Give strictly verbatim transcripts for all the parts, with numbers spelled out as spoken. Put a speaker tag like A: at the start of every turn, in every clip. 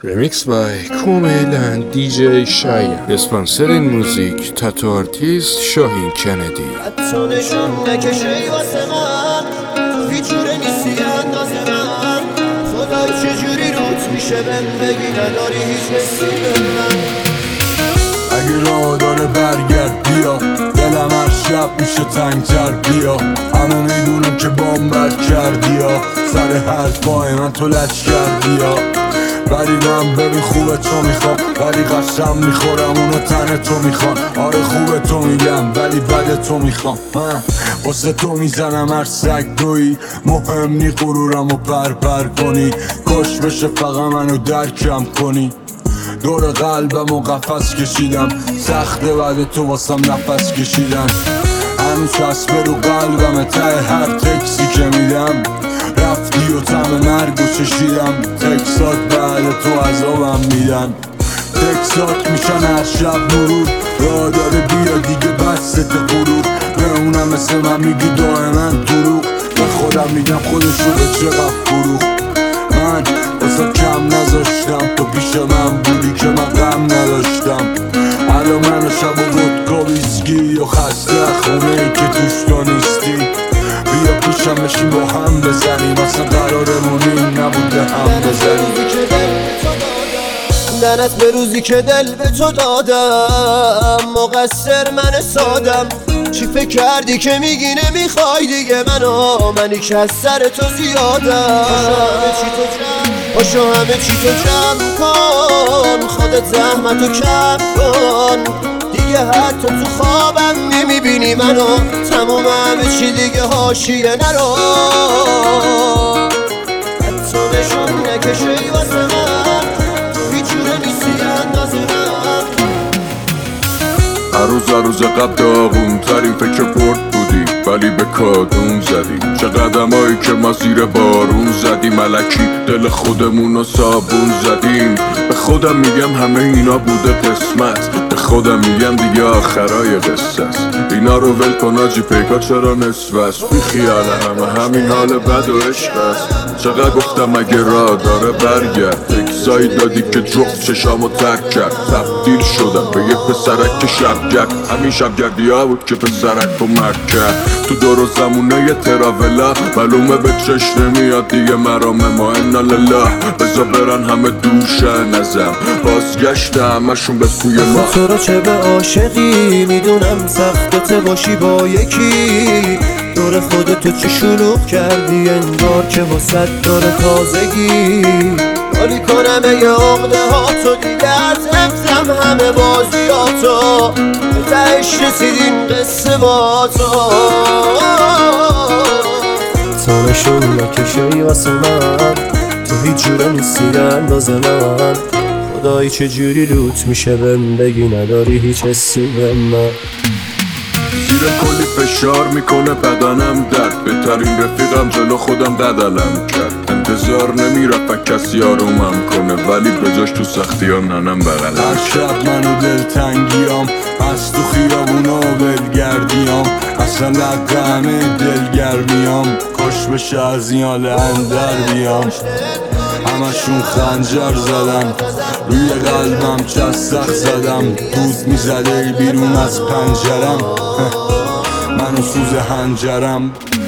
A: Remix by کومیلند دی جی شایم. اسپانسر این موزیک تاتو آرتیست شاهین کندی.
B: حتی نشون نکشی واسه من هیچ جوره نیستی اندازه من. خدا چجوری روت میشه بهم بگی نداری هیچ حسی به من.
C: اگه راه داره برگرد بیا، دلم هر شب میشه تنگتر بیا. همه میدونم که بامبر کردی یا سر هر پای من تو لچ کردی یا. ولی من ببین خوبه تو میخوام، ولی قسم میخورم اونو تن تو میخوام. آره خوبه تو میگم ولی بد تو میخوام. من واسه تو میزنم هر سگ دوی، مهم نی غرورم و پر پر کنی. کش بشه فقط منو درکم کنی. دور قلبم و قفس کشیدم، سخته بعد تو واسم نفس کشیدن. هنوز چسبه رو قلبم ته هر تکسی که میدم. رفتی و طعم مرگ و چشیدم، تکسات بعد تو عذابم میدن. تکسات میشن هر شب مرور، راه داره بیا دیگه بسته غرور. به اونم مثل من میگی دائما دروغ، به خودم میگم خودشو به چقدر فروخ. من واسه کم نذاشتم، تو پیش من بودی که من غم نداشتم. الان من و شب و ودکا ویسکی و خسته خونه ای که توش تو نیستی. بیا پیشم بشین با هم بزنیم، اصلا قرارمون این نبوده هم بزنیم.
B: دنت به روزی که دل به تو دادم، مقصر من سادم. چی فکر کردی که میگی نمیخوای دیگه منو، منی که از سر تو زیادم. پاشو همه چی تو جمع کن، خودت زحمتو کم کن دیگه. حتی تو خوابم نمیبینی منو، تموم همه چی دیگه حاشیه نرو. حتی نشون نکشی واسه من هیچ جوره نیستی اندازه من.
A: هر روز هر روز قبل داغون ترین فکر برد بودی، ولی به کادون زدی. چه قدمایی که ما زیر بارون زدیم، ملکی دل خودمونو صابون زدیم. به خودم میگم همه اینا بوده قسمت، به خودم میگم دیگه آخرای قصه است. اینا رو ول کن آجی، پیکا چرا نصف است؟ بی خیال همه همین حال بد و عشق است. چقدر گفتم اگه راه داره برگرد، تکسایی دادی که جفت چشامو ترک کرد. تبدیل شدم به یه پسرک که شبگرد، همین شبگردی ها بود که پسرک رو مرگ کرد. تو دور و زمونه یه تراولا معلومه به چشم نمیاد دیگه مرام. ما انا لله بزا برن همه دوشن ازم، بازگشت همشون به سوی ما.
B: تو رو چه به عاشقی میدونم سختت باشی با یکی. دور خودتو چی شلوغ کردی انگار که واسد داره تازگی. حالی کنم یه عقده ها تو دیگه از حفظم همه بازیاتو. به تهش رسیدین قصه با تو. تا نشون نکشی واسه من، تو هیچ جوره نیستی اندازه من. خدایی چجوری روت میشه بهم بگی نداری هیچ حسی به من.
A: زیر کلی فشار میکنه بدنم درد، بهترین رفیقم جلو خودم بدلم کرد. انتظار نمیرفت کسی آرومم کنه، ولی به جاش تو سختی ها ننم بغلم.
C: هر شب منو دلتنگیام، از تو خیابونا بلگردیام. اصلا لقه همه دلگرمیام، کش بشه از این حال اندر بیام. همشون خنجر زدم، روی قلبم چستخ زدم. دود میزده بیرون از پنجرم، منو سوز هنجرم.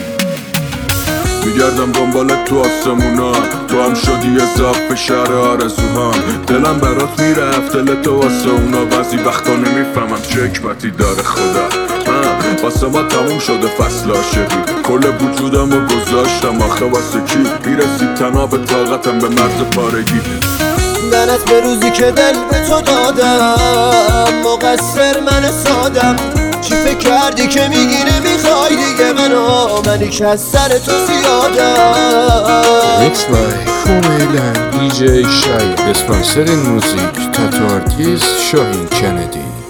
A: میگردم دنبال تو آسمونا، تو هم شدی اضافه شهر آرزوهام. دلم برات میرفت دل تو واسه اونا، بعضی وقتا نمیفهمم چه حکمتی داره خدا. من واسه ما تموم شده فصل عاشقی، کل وجودم رو گذاشتم آخه واسه کی؟ میرسید تناب طاقتم به مرز پارگی.
B: دنت به روزی که دل به تو دادم، مقصر من سادم. چی فکر کردی که میگی نمیخوای دیگه منو، منی که از سر تو زیادم.
A: Remix by کومیلند دی جی شایم. اسپانسر این موزیک تاتو آرتیست شاهین کندی.